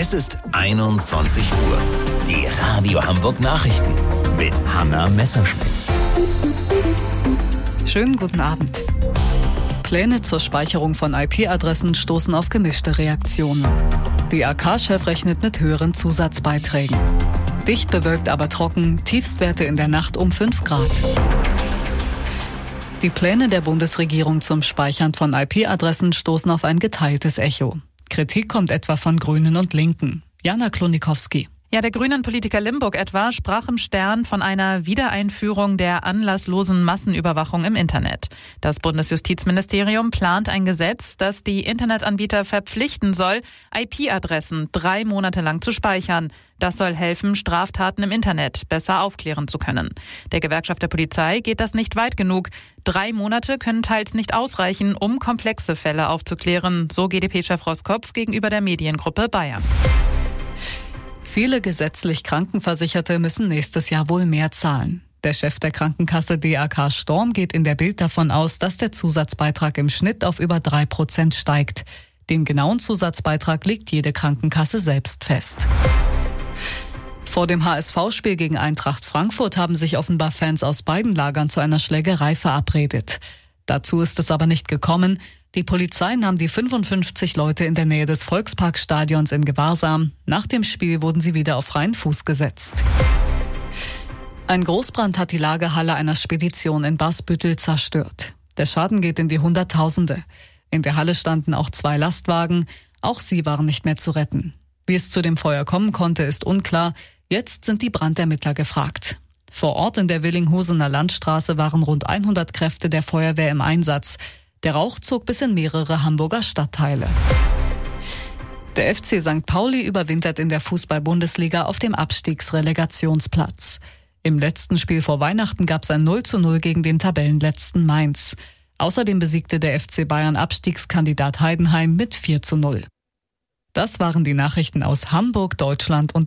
Es ist 21 Uhr. Die Radio Hamburg Nachrichten mit Hanna Messerschmidt. Schönen guten Abend. Pläne zur Speicherung von IP-Adressen stoßen auf gemischte Reaktionen. DAK-Chef rechnet mit höheren Zusatzbeiträgen. Dicht bewölkt, aber trocken, Tiefstwerte in der Nacht um 5 Grad. Die Pläne der Bundesregierung zum Speichern von IP-Adressen stoßen auf ein geteiltes Echo. Kritik kommt etwa von Grünen und Linken. Jana Klonikowski. Ja, der Grünen-Politiker Limburg etwa sprach im Stern von einer Wiedereinführung der anlasslosen Massenüberwachung im Internet. Das Bundesjustizministerium plant ein Gesetz, das die Internetanbieter verpflichten soll, IP-Adressen 3 Monate lang zu speichern. Das soll helfen, Straftaten im Internet besser aufklären zu können. Der Gewerkschaft der Polizei geht das nicht weit genug. 3 Monate können teils nicht ausreichen, um komplexe Fälle aufzuklären, so GdP-Chef Roskopf gegenüber der Mediengruppe Bayern. Viele gesetzlich Krankenversicherte müssen nächstes Jahr wohl mehr zahlen. Der Chef der Krankenkasse DAK Storm geht in der Bild davon aus, dass der Zusatzbeitrag im Schnitt auf über 3% steigt. Den genauen Zusatzbeitrag legt jede Krankenkasse selbst fest. Vor dem HSV-Spiel gegen Eintracht Frankfurt haben sich offenbar Fans aus beiden Lagern zu einer Schlägerei verabredet. Dazu ist es aber nicht gekommen. Die Polizei nahm die 55 Leute in der Nähe des Volksparkstadions in Gewahrsam. Nach dem Spiel wurden sie wieder auf freien Fuß gesetzt. Ein Großbrand hat die Lagerhalle einer Spedition in Basbüttel zerstört. Der Schaden geht in die Hunderttausende. In der Halle standen auch 2 Lastwagen. Auch sie waren nicht mehr zu retten. Wie es zu dem Feuer kommen konnte, ist unklar. Jetzt sind die Brandermittler gefragt. Vor Ort in der Willinghusener Landstraße waren rund 100 Kräfte der Feuerwehr im Einsatz. Der Rauch zog bis in mehrere Hamburger Stadtteile. Der FC St. Pauli überwintert in der Fußball-Bundesliga auf dem Abstiegsrelegationsplatz. Im letzten Spiel vor Weihnachten gab es ein 0:0 gegen den Tabellenletzten Mainz. Außerdem besiegte der FC Bayern Abstiegskandidat Heidenheim mit 4:0. Das waren die Nachrichten aus Hamburg, Deutschland und